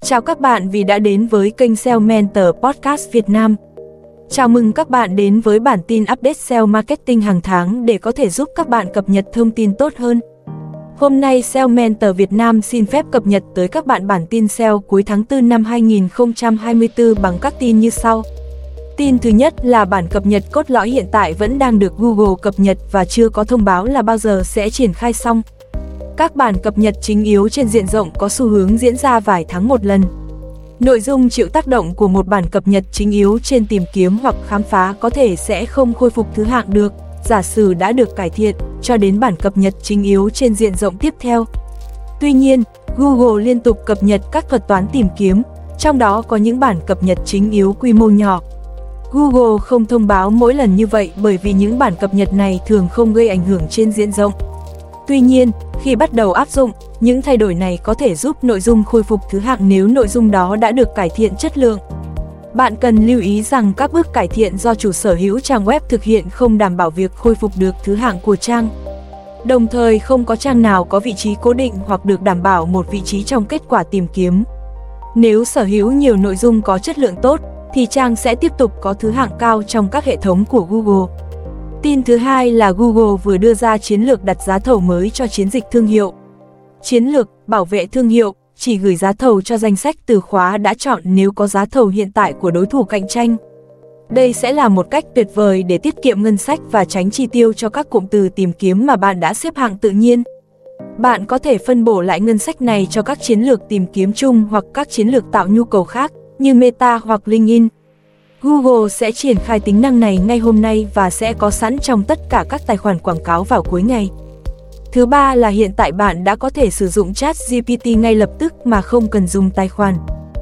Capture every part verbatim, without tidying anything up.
Chào các bạn vì đã đến với kênh ét e o Mentor Podcast Việt Nam. Chào mừng các bạn đến với bản tin update ét e o Marketing hàng tháng để có thể giúp các bạn cập nhật thông tin tốt hơn. Hôm nay ét e o Mentor Việt Nam xin phép cập nhật tới các bạn bản tin ét e o cuối tháng tư năm hai nghìn không trăm hai mươi tư bằng các tin như sau. Tin thứ nhất là bản cập nhật cốt lõi hiện tại vẫn đang được Google cập nhật và chưa có thông báo là bao giờ sẽ triển khai xong. Các bản cập nhật chính yếu trên diện rộng có xu hướng diễn ra vài tháng một lần. Nội dung chịu tác động của một bản cập nhật chính yếu trên tìm kiếm hoặc khám phá có thể sẽ không khôi phục thứ hạng được, giả sử đã được cải thiện, cho đến bản cập nhật chính yếu trên diện rộng tiếp theo. Tuy nhiên, Google liên tục cập nhật các thuật toán tìm kiếm, trong đó có những bản cập nhật chính yếu quy mô nhỏ. Google không thông báo mỗi lần như vậy bởi vì những bản cập nhật này thường không gây ảnh hưởng trên diện rộng. Tuy nhiên, khi bắt đầu áp dụng, những thay đổi này có thể giúp nội dung khôi phục thứ hạng nếu nội dung đó đã được cải thiện chất lượng. Bạn cần lưu ý rằng các bước cải thiện do chủ sở hữu trang web thực hiện không đảm bảo việc khôi phục được thứ hạng của trang. Đồng thời không có trang nào có vị trí cố định hoặc được đảm bảo một vị trí trong kết quả tìm kiếm. Nếu sở hữu nhiều nội dung có chất lượng tốt, thì trang sẽ tiếp tục có thứ hạng cao trong các hệ thống của Google. Tin thứ hai là Google vừa đưa ra chiến lược đặt giá thầu mới cho chiến dịch thương hiệu. Chiến lược bảo vệ thương hiệu chỉ gửi giá thầu cho danh sách từ khóa đã chọn nếu có giá thầu hiện tại của đối thủ cạnh tranh. Đây sẽ là một cách tuyệt vời để tiết kiệm ngân sách và tránh chi tiêu cho các cụm từ tìm kiếm mà bạn đã xếp hạng tự nhiên. Bạn có thể phân bổ lại ngân sách này cho các chiến lược tìm kiếm chung hoặc các chiến lược tạo nhu cầu khác như Meta hoặc LinkedIn. Google sẽ triển khai tính năng này ngay hôm nay và sẽ có sẵn trong tất cả các tài khoản quảng cáo vào cuối ngày. Thứ ba là hiện tại bạn đã có thể sử dụng ChatGPT ngay lập tức mà không cần dùng tài khoản.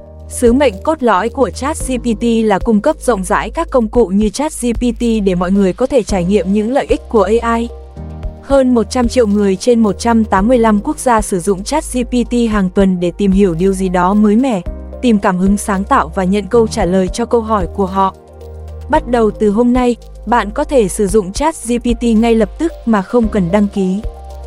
Sứ mệnh cốt lõi của ChatGPT là cung cấp rộng rãi các công cụ như ChatGPT để mọi người có thể trải nghiệm những lợi ích của a i. Hơn một trăm triệu người trên một trăm tám mươi lăm quốc gia sử dụng ChatGPT hàng tuần để tìm hiểu điều gì đó mới mẻ, tìm cảm hứng sáng tạo và nhận câu trả lời cho câu hỏi của họ. Bắt đầu từ hôm nay, bạn có thể sử dụng ChatGPT ngay lập tức mà không cần đăng ký.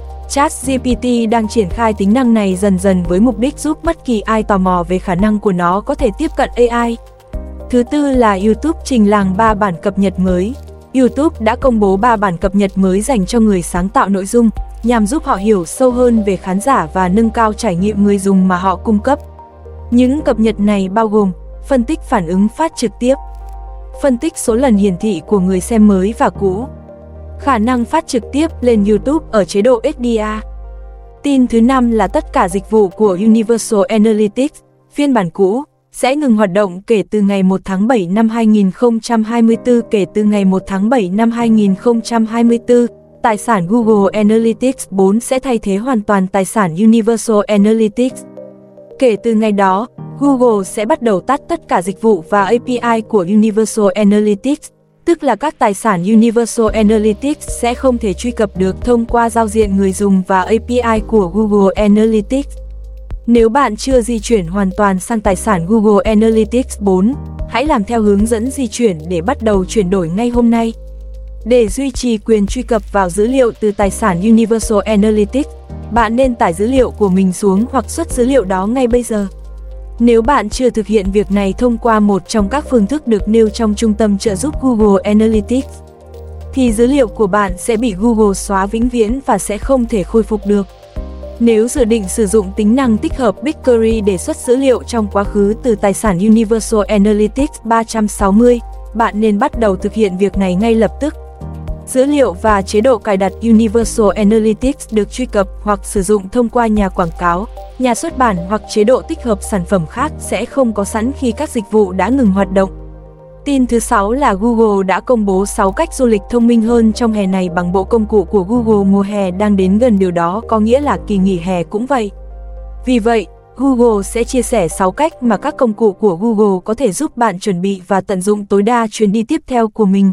ChatGPT đang triển khai tính năng này dần dần với mục đích giúp bất kỳ ai tò mò về khả năng của nó có thể tiếp cận a i. Thứ tư là YouTube trình làng ba bản cập nhật mới. YouTube đã công bố ba bản cập nhật mới dành cho người sáng tạo nội dung, nhằm giúp họ hiểu sâu hơn về khán giả và nâng cao trải nghiệm người dùng mà họ cung cấp. Những cập nhật này bao gồm phân tích phản ứng phát trực tiếp, phân tích số lần hiển thị của người xem mới và cũ, khả năng phát trực tiếp lên YouTube ở chế độ ếch đê a. Tin thứ năm là tất cả dịch vụ của Universal Analytics, phiên bản cũ, sẽ ngừng hoạt động kể từ ngày một tháng bảy năm hai nghìn không trăm hai mươi tư. Kể từ ngày một tháng bảy năm hai nghìn không trăm hai mươi tư, tài sản Google Analytics bốn sẽ thay thế hoàn toàn tài sản Universal Analytics. Kể từ ngày đó, Google sẽ bắt đầu tắt tất cả dịch vụ và a pê i của Universal Analytics, tức là các tài sản Universal Analytics sẽ không thể truy cập được thông qua giao diện người dùng và a pê i của Google Analytics. Nếu bạn chưa di chuyển hoàn toàn sang tài sản Google Analytics bốn, hãy làm theo hướng dẫn di chuyển để bắt đầu chuyển đổi ngay hôm nay. Để duy trì quyền truy cập vào dữ liệu từ tài sản Universal Analytics, bạn nên tải dữ liệu của mình xuống hoặc xuất dữ liệu đó ngay bây giờ. Nếu bạn chưa thực hiện việc này thông qua một trong các phương thức được nêu trong trung tâm trợ giúp Google Analytics, thì dữ liệu của bạn sẽ bị Google xóa vĩnh viễn và sẽ không thể khôi phục được. Nếu dự định sử dụng tính năng tích hợp BigQuery để xuất dữ liệu trong quá khứ từ tài sản Universal Analytics ba trăm sáu mươi, bạn nên bắt đầu thực hiện việc này ngay lập tức. Dữ liệu và chế độ cài đặt Universal Analytics được truy cập hoặc sử dụng thông qua nhà quảng cáo, nhà xuất bản hoặc chế độ tích hợp sản phẩm khác sẽ không có sẵn khi các dịch vụ đã ngừng hoạt động. Tin thứ sáu là Google đã công bố sáu cách du lịch thông minh hơn trong hè này bằng bộ công cụ của Google. Mùa hè đang đến gần, điều đó có nghĩa là kỳ nghỉ hè cũng vậy. Vì vậy, Google sẽ chia sẻ sáu cách mà các công cụ của Google có thể giúp bạn chuẩn bị và tận dụng tối đa chuyến đi tiếp theo của mình.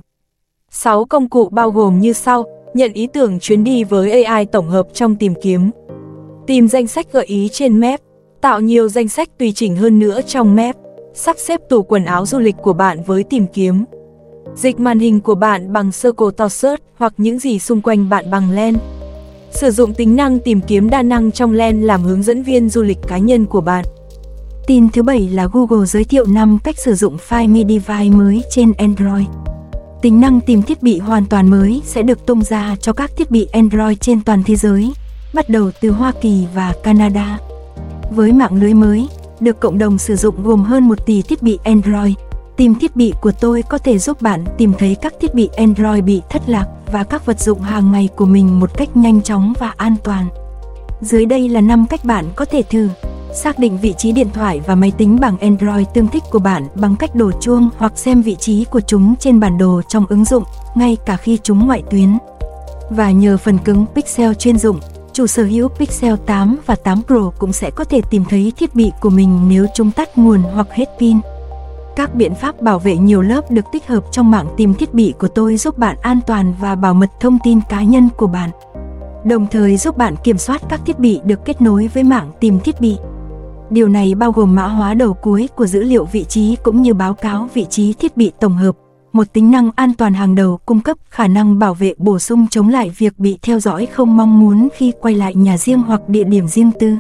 sáu công cụ bao gồm như sau: nhận ý tưởng chuyến đi với a i tổng hợp trong tìm kiếm, tìm danh sách gợi ý trên Map, tạo nhiều danh sách tùy chỉnh hơn nữa trong Map, sắp xếp tủ quần áo du lịch của bạn với tìm kiếm, dịch màn hình của bạn bằng Circle to Search hoặc những gì xung quanh bạn bằng Lens, sử dụng tính năng tìm kiếm đa năng trong Lens làm hướng dẫn viên du lịch cá nhân của bạn. Tin thứ bảy là Google giới thiệu năm cách sử dụng Find Me Device mới trên Android. Tính năng tìm thiết bị hoàn toàn mới sẽ được tung ra cho các thiết bị Android trên toàn thế giới, bắt đầu từ Hoa Kỳ và Canada. Với mạng lưới mới, được cộng đồng sử dụng gồm hơn một tỷ thiết bị Android, tìm thiết bị của tôi có thể giúp bạn tìm thấy các thiết bị Android bị thất lạc và các vật dụng hàng ngày của mình một cách nhanh chóng và an toàn. Dưới đây là năm cách bạn có thể thử xác định vị trí điện thoại và máy tính bảng Android tương thích của bạn bằng cách đổ chuông hoặc xem vị trí của chúng trên bản đồ trong ứng dụng, ngay cả khi chúng ngoại tuyến. Và nhờ phần cứng Pixel chuyên dụng, chủ sở hữu Pixel tám và tám Pro cũng sẽ có thể tìm thấy thiết bị của mình nếu chúng tắt nguồn hoặc hết pin. Các biện pháp bảo vệ nhiều lớp được tích hợp trong mạng tìm thiết bị của tôi giúp bạn an toàn và bảo mật thông tin cá nhân của bạn, đồng thời giúp bạn kiểm soát các thiết bị được kết nối với mạng tìm thiết bị. Điều này bao gồm mã hóa đầu cuối của dữ liệu vị trí cũng như báo cáo vị trí thiết bị tổng hợp, một tính năng an toàn hàng đầu cung cấp khả năng bảo vệ bổ sung chống lại việc bị theo dõi không mong muốn khi quay lại nhà riêng hoặc địa điểm riêng tư.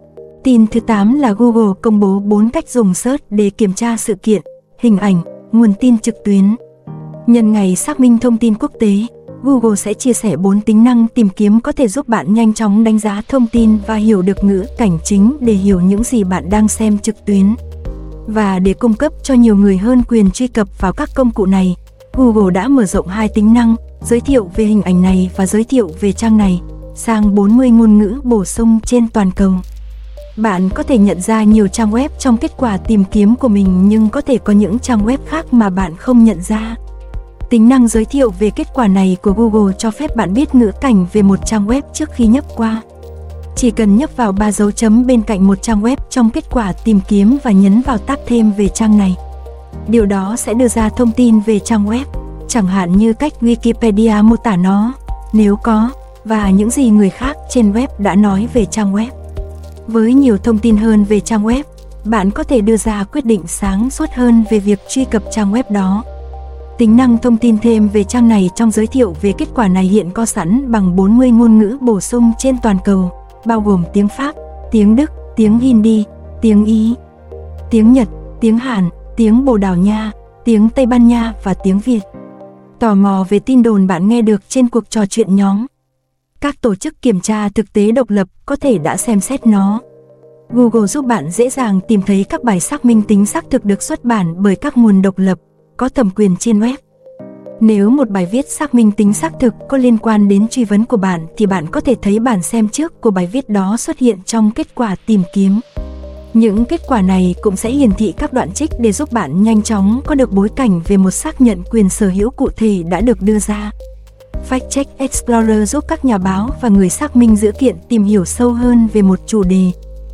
Tin thứ tám là Google công bố bốn cách dùng Search để kiểm tra sự kiện, hình ảnh, nguồn tin trực tuyến. Nhân ngày xác minh thông tin quốc tế, Google sẽ chia sẻ bốn tính năng tìm kiếm có thể giúp bạn nhanh chóng đánh giá thông tin và hiểu được ngữ cảnh chính để hiểu những gì bạn đang xem trực tuyến. Và để cung cấp cho nhiều người hơn quyền truy cập vào các công cụ này, Google đã mở rộng hai tính năng, giới thiệu về hình ảnh này và giới thiệu về trang này, sang bốn mươi ngôn ngữ bổ sung trên toàn cầu. Bạn có thể nhận ra nhiều trang web trong kết quả tìm kiếm của mình, nhưng có thể có những trang web khác mà bạn không nhận ra. Tính năng giới thiệu về kết quả này của Google cho phép bạn biết ngữ cảnh về một trang web trước khi nhấp qua. Chỉ cần nhấp vào ba dấu chấm bên cạnh một trang web trong kết quả tìm kiếm và nhấn vào tab thêm về trang này. Điều đó sẽ đưa ra thông tin về trang web, chẳng hạn như cách Wikipedia mô tả nó, nếu có, và những gì người khác trên web đã nói về trang web. Với nhiều thông tin hơn về trang web, bạn có thể đưa ra quyết định sáng suốt hơn về việc truy cập trang web đó. Tính năng thông tin thêm về trang này trong giới thiệu về kết quả này hiện có sẵn bằng bốn mươi ngôn ngữ bổ sung trên toàn cầu, bao gồm tiếng Pháp, tiếng Đức, tiếng Hindi, tiếng Ý, tiếng Nhật, tiếng Hàn, tiếng Bồ Đào Nha, tiếng Tây Ban Nha và tiếng Việt. Tò mò về tin đồn bạn nghe được trên cuộc trò chuyện nhóm. Các tổ chức kiểm tra thực tế độc lập có thể đã xem xét nó. Google giúp bạn dễ dàng tìm thấy các bài xác minh tính xác thực được xuất bản bởi các nguồn độc lập, có thẩm quyền trên web. Nếu một bài viết xác minh tính xác thực có liên quan đến truy vấn của bạn thì bạn có thể thấy bản xem trước của bài viết đó xuất hiện trong kết quả tìm kiếm. Những kết quả này cũng sẽ hiển thị các đoạn trích để giúp bạn nhanh chóng có được bối cảnh về một xác nhận quyền sở hữu cụ thể đã được đưa ra. Fact Check Explorer giúp các nhà báo và người xác minh dữ kiện tìm hiểu sâu hơn về một chủ đề.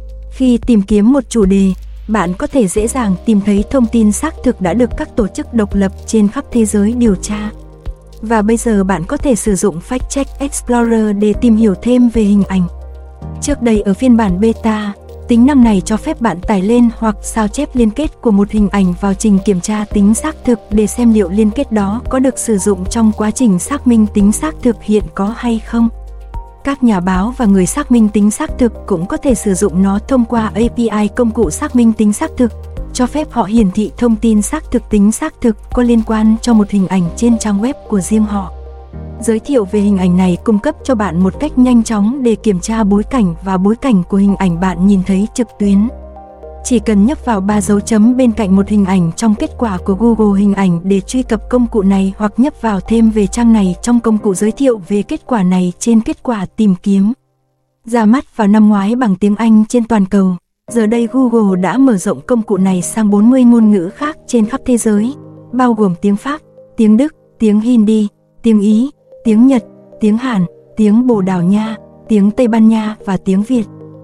Khi tìm kiếm một chủ đề, bạn có thể dễ dàng tìm thấy thông tin xác thực đã được các tổ chức độc lập trên khắp thế giới điều tra. Và bây giờ bạn có thể sử dụng Fact Check Explorer để tìm hiểu thêm về hình ảnh. Trước đây ở phiên bản beta, tính năng này cho phép bạn tải lên hoặc sao chép liên kết của một hình ảnh vào trình kiểm tra tính xác thực để xem liệu liên kết đó có được sử dụng trong quá trình xác minh tính xác thực hiện có hay không. Các nhà báo và người xác minh tính xác thực cũng có thể sử dụng nó thông qua a pê i công cụ xác minh tính xác thực, cho phép họ hiển thị thông tin xác thực tính xác thực có liên quan cho một hình ảnh trên trang web của riêng họ. Giới thiệu về hình ảnh này cung cấp cho bạn một cách nhanh chóng để kiểm tra bối cảnh và bối cảnh của hình ảnh bạn nhìn thấy trực tuyến. Chỉ cần nhấp vào ba dấu chấm bên cạnh một hình ảnh trong kết quả của Google Hình ảnh để truy cập công cụ này, hoặc nhấp vào thêm về trang này trong công cụ giới thiệu về kết quả này trên kết quả tìm kiếm. Ra mắt vào năm ngoái bằng tiếng Anh trên toàn cầu, giờ đây Google đã mở rộng công cụ này sang bốn mươi ngôn ngữ khác trên khắp thế giới, bao gồm tiếng Pháp, tiếng Đức, tiếng Hindi, tiếng Ý, tiếng Nhật, tiếng Hàn, tiếng Bồ Đào Nha, tiếng Tây Ban Nha và tiếng Việt.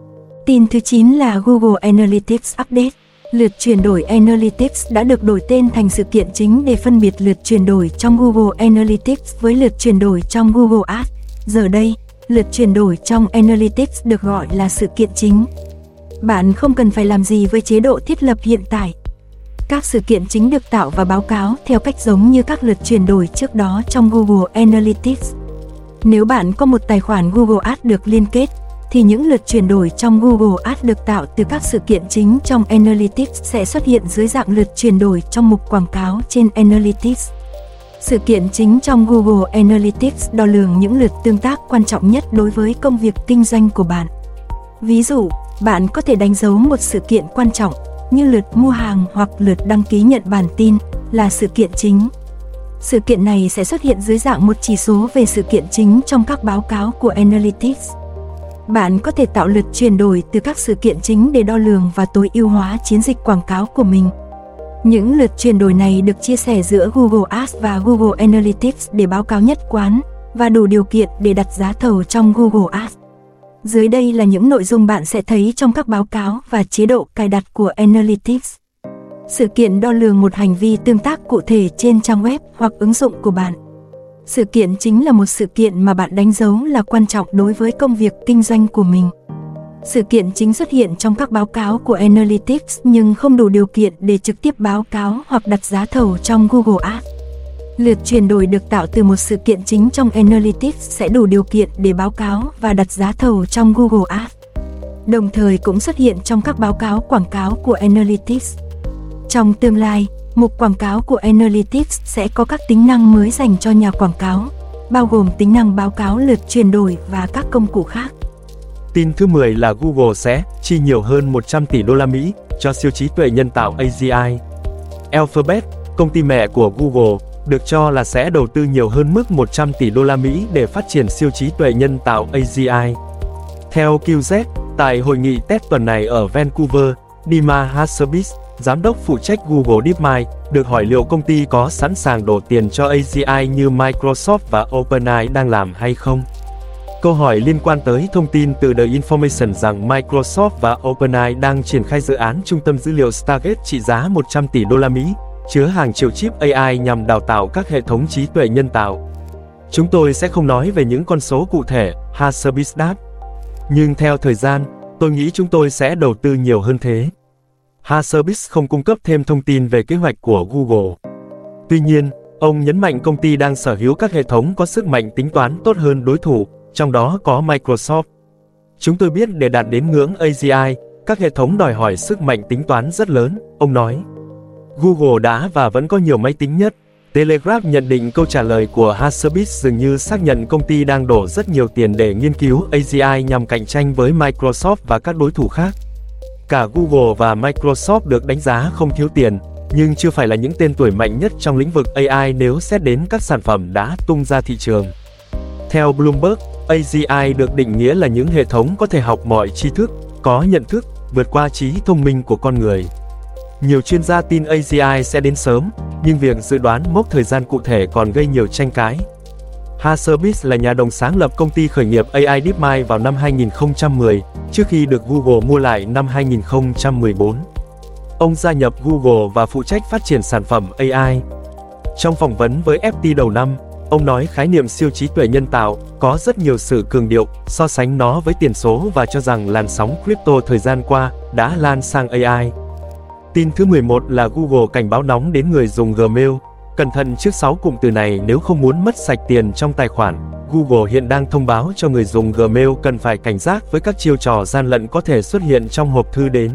Tin thứ chín là Google Analytics Update. Lượt chuyển đổi Analytics đã được đổi tên thành sự kiện chính để phân biệt lượt chuyển đổi trong Google Analytics với lượt chuyển đổi trong Google Ads. Giờ đây, lượt chuyển đổi trong Analytics được gọi là sự kiện chính. Bạn không cần phải làm gì với chế độ thiết lập hiện tại. Các sự kiện chính được tạo và báo cáo theo cách giống như các lượt chuyển đổi trước đó trong Google Analytics. Nếu bạn có một tài khoản Google Ads được liên kết, thì những lượt chuyển đổi trong Google Ads được tạo từ các sự kiện chính trong Analytics sẽ xuất hiện dưới dạng lượt chuyển đổi trong mục quảng cáo trên Analytics. Sự kiện chính trong Google Analytics đo lường những lượt tương tác quan trọng nhất đối với công việc kinh doanh của bạn. Ví dụ, bạn có thể đánh dấu một sự kiện quan trọng như lượt mua hàng hoặc lượt đăng ký nhận bản tin là sự kiện chính. Sự kiện này sẽ xuất hiện dưới dạng một chỉ số về sự kiện chính trong các báo cáo của Analytics. Bạn có thể tạo lượt chuyển đổi từ các sự kiện chính để đo lường và tối ưu hóa chiến dịch quảng cáo của mình. Những lượt chuyển đổi này được chia sẻ giữa Google Ads và Google Analytics để báo cáo nhất quán và đủ điều kiện để đặt giá thầu trong Google Ads. Dưới đây là những nội dung bạn sẽ thấy trong các báo cáo và chế độ cài đặt của Analytics. Sự kiện đo lường một hành vi tương tác cụ thể trên trang web hoặc ứng dụng của bạn. Sự kiện chính là một sự kiện mà bạn đánh dấu là quan trọng đối với công việc kinh doanh của mình. Sự kiện chính xuất hiện trong các báo cáo của Analytics nhưng không đủ điều kiện để trực tiếp báo cáo hoặc đặt giá thầu trong Google Ads. Lượt chuyển đổi được tạo từ một sự kiện chính trong Analytics sẽ đủ điều kiện để báo cáo và đặt giá thầu trong Google Ads. Đồng thời cũng xuất hiện trong các báo cáo quảng cáo của Analytics. Trong tương lai, mục quảng cáo của Analytics sẽ có các tính năng mới dành cho nhà quảng cáo, bao gồm tính năng báo cáo lượt chuyển đổi và các công cụ khác. Tin thứ mười là Google sẽ chi nhiều hơn một trăm tỷ đô la Mỹ cho siêu trí tuệ nhân tạo a giê i. Alphabet, công ty mẹ của Google, được cho là sẽ đầu tư nhiều hơn mức một trăm tỷ đô la Mỹ để phát triển siêu trí tuệ nhân tạo a giê i. Theo Q Z, tại hội nghị test tuần này ở Vancouver, Dima Hassabis, giám đốc phụ trách Google DeepMind, được hỏi liệu công ty có sẵn sàng đổ tiền cho a giê i như Microsoft và OpenAI đang làm hay không. Câu hỏi liên quan tới thông tin từ The Information rằng Microsoft và OpenAI đang triển khai dự án trung tâm dữ liệu Stargate trị giá một trăm tỷ đô la Mỹ, chứa hàng triệu chip a i nhằm đào tạo các hệ thống trí tuệ nhân tạo. Chúng tôi sẽ không nói về những con số cụ thể, Hassabis đáp. Nhưng theo thời gian, tôi nghĩ chúng tôi sẽ đầu tư nhiều hơn thế. Hassabis không cung cấp thêm thông tin về kế hoạch của Google. Tuy nhiên, ông nhấn mạnh công ty đang sở hữu các hệ thống có sức mạnh tính toán tốt hơn đối thủ, trong đó có Microsoft. Chúng tôi biết để đạt đến ngưỡng a giê i, các hệ thống đòi hỏi sức mạnh tính toán rất lớn, ông nói. Google đã và vẫn có nhiều máy tính nhất. Telegraph nhận định câu trả lời của Hassabis dường như xác nhận công ty đang đổ rất nhiều tiền để nghiên cứu a giê i nhằm cạnh tranh với Microsoft và các đối thủ khác. Cả Google và Microsoft được đánh giá không thiếu tiền, nhưng chưa phải là những tên tuổi mạnh nhất trong lĩnh vực a i nếu xét đến các sản phẩm đã tung ra thị trường. Theo Bloomberg, a giê i được định nghĩa là những hệ thống có thể học mọi tri thức, có nhận thức, vượt qua trí thông minh của con người. Nhiều chuyên gia tin a giê i sẽ đến sớm, nhưng việc dự đoán mốc thời gian cụ thể còn gây nhiều tranh cãi. Hassabis là nhà đồng sáng lập công ty khởi nghiệp a i DeepMind vào năm hai nghìn không trăm mười, trước khi được Google mua lại năm hai nghìn không trăm mười bốn. Ông gia nhập Google và phụ trách phát triển sản phẩm a i. Trong phỏng vấn với ép tê đầu năm, ông nói khái niệm siêu trí tuệ nhân tạo có rất nhiều sự cường điệu, so sánh nó với tiền số và cho rằng làn sóng crypto thời gian qua đã lan sang a i. Tin thứ mười một là Google cảnh báo nóng đến người dùng Gmail. Cẩn thận trước sáu cụm từ này nếu không muốn mất sạch tiền trong tài khoản. Google hiện đang thông báo cho người dùng Gmail cần phải cảnh giác với các chiêu trò gian lận có thể xuất hiện trong hộp thư đến.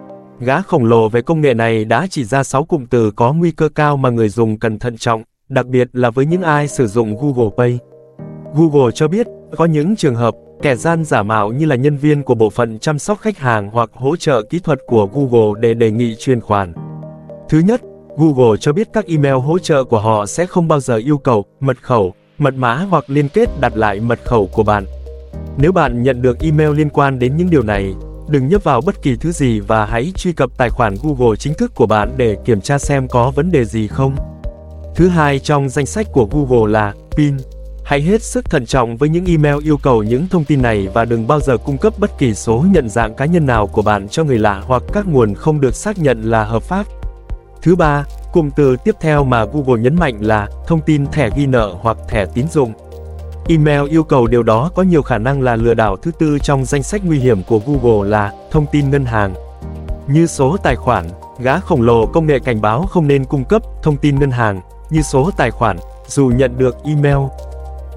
Gã khổng lồ về công nghệ này đã chỉ ra sáu cụm từ có nguy cơ cao mà người dùng cần thận trọng, đặc biệt là với những ai sử dụng Google Pay. Google cho biết, có những trường hợp, kẻ gian giả mạo như là nhân viên của bộ phận chăm sóc khách hàng hoặc hỗ trợ kỹ thuật của Google để đề nghị chuyển khoản. Thứ nhất, Google cho biết các email hỗ trợ của họ sẽ không bao giờ yêu cầu mật khẩu, mật mã hoặc liên kết đặt lại mật khẩu của bạn. Nếu bạn nhận được email liên quan đến những điều này, đừng nhấp vào bất kỳ thứ gì và hãy truy cập tài khoản Google chính thức của bạn để kiểm tra xem có vấn đề gì không. Thứ hai trong danh sách của Google là pin. Hãy hết sức thận trọng với những email yêu cầu những thông tin này và đừng bao giờ cung cấp bất kỳ số nhận dạng cá nhân nào của bạn cho người lạ hoặc các nguồn không được xác nhận là hợp pháp. Thứ ba, cụm từ tiếp theo mà Google nhấn mạnh là thông tin thẻ ghi nợ hoặc thẻ tín dụng. Email yêu cầu điều đó có nhiều khả năng là lừa đảo. Thứ tư trong danh sách nguy hiểm của Google là thông tin ngân hàng. Như số tài khoản, gã khổng lồ công nghệ cảnh báo không nên cung cấp thông tin ngân hàng, như số tài khoản, dù nhận được email.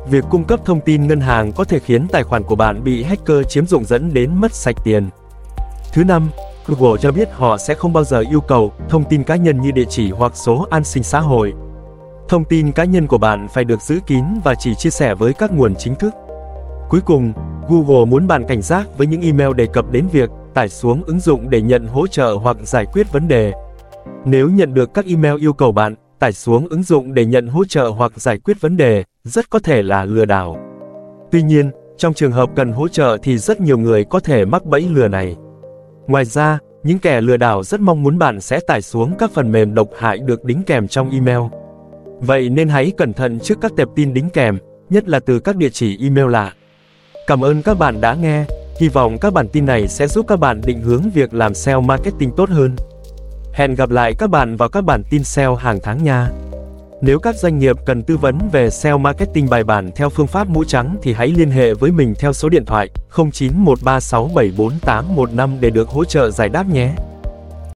Việc cung cấp thông tin ngân hàng có thể khiến tài khoản của bạn bị hacker chiếm dụng dẫn đến mất sạch tiền. Thứ năm, Google cho biết họ sẽ không bao giờ yêu cầu thông tin cá nhân như địa chỉ hoặc số an sinh xã hội. Thông tin cá nhân của bạn phải được giữ kín và chỉ chia sẻ với các nguồn chính thức. Cuối cùng, Google muốn bạn cảnh giác với những email đề cập đến việc tải xuống ứng dụng để nhận hỗ trợ hoặc giải quyết vấn đề. Nếu nhận được các email yêu cầu bạn tải xuống ứng dụng để nhận hỗ trợ hoặc giải quyết vấn đề, rất có thể là lừa đảo. Tuy nhiên, trong trường hợp cần hỗ trợ thì rất nhiều người có thể mắc bẫy lừa này. Ngoài ra, những kẻ lừa đảo rất mong muốn bạn sẽ tải xuống các phần mềm độc hại được đính kèm trong email. Vậy nên hãy cẩn thận trước các tệp tin đính kèm, nhất là từ các địa chỉ email lạ. Cảm ơn các bạn đã nghe, hy vọng các bản tin này sẽ giúp các bạn định hướng việc làm ét e o marketing tốt hơn. Hẹn gặp lại các bạn vào các bản tin ét e o hàng tháng nha. Nếu các doanh nghiệp cần tư vấn về ét e o marketing bài bản theo phương pháp mũ trắng thì hãy liên hệ với mình theo số điện thoại không chín một ba sáu bảy bốn tám một năm để được hỗ trợ giải đáp nhé.